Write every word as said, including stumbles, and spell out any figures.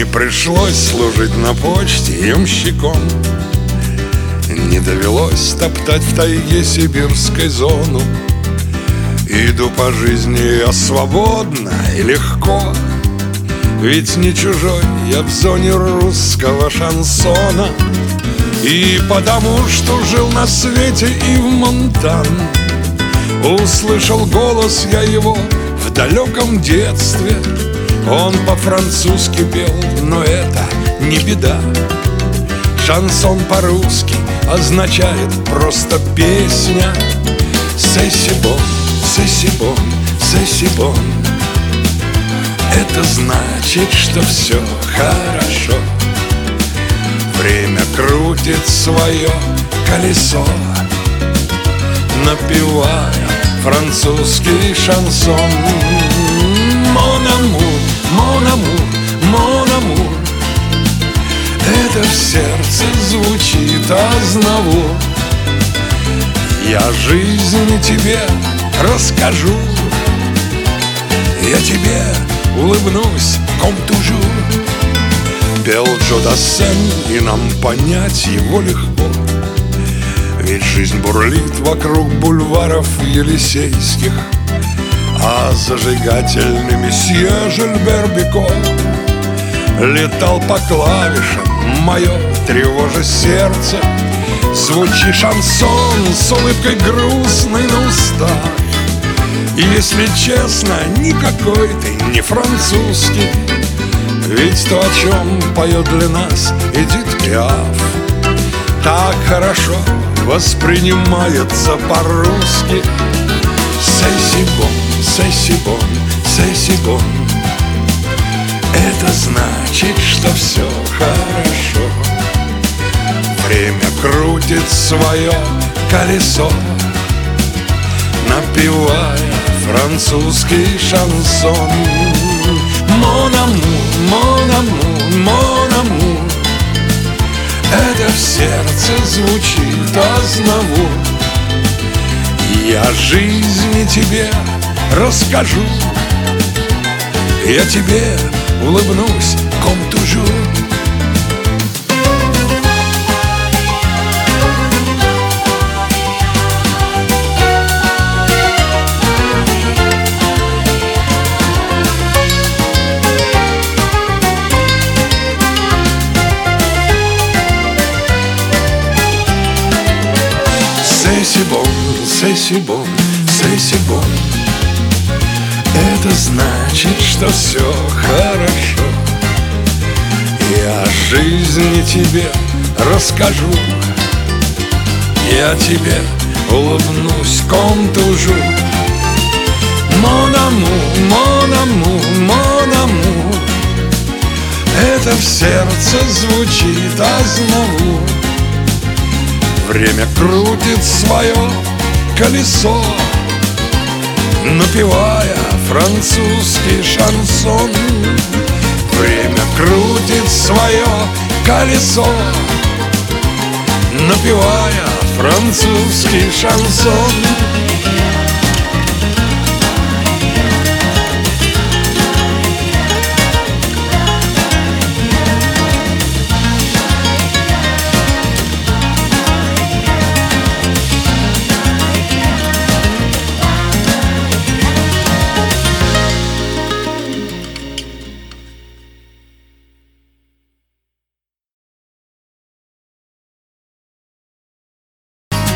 пришлось служить на почте ямщиком. Не довелось топтать в тайге сибирской зону. Иду по жизни я свободно и легко, ведь не чужой я в зоне русского шансона. И потому что жил на свете и в Монтан, услышал голос я его в далеком детстве. Он по-французски пел, но это не беда. Шансон по-русски означает просто песня. Сесибон, сесибон, сесибон. Это значит, что все хорошо. Время крутит свое колесо, напевая французский шансон. Мон амур, мон амур, мон амур. Это в сердце звучит ознавур. Я жизнь тебе расскажу, я тебе улыбнусь, ком тужур. Пел Джо Дассен, и нам понять его легко, ведь жизнь бурлит вокруг бульваров Елисейских. А зажигательный месье Жильбер Бико летал по клавишам, мое тревожа сердце. Звучи шансон с улыбкой грустной на устах. И если честно, никакой ты не французский, ведь то, о чем поет для нас Эдит Пиаф, так хорошо воспринимается по-русски. Сесибон, сесибон, сесибон. Это значит, что все хорошо. Время крутит свое колесо, напевая французский шансон. Мон амур, мон амур, мон амур. Это в сердце звучит ознавур. Я жизни тебе расскажу, я тебе улыбнусь, ком тужур. Сесибон, сесибон, сесибон. Это значит, что все хорошо. Я жизни тебе расскажу, я тебе улыбнусь, ком тужур. Мон амур, мон амур, мон амур. Это в сердце звучит ознавур. Время крутит свое колесо, напевая французский шансон. Время крутит свое колесо, напевая французский шансон.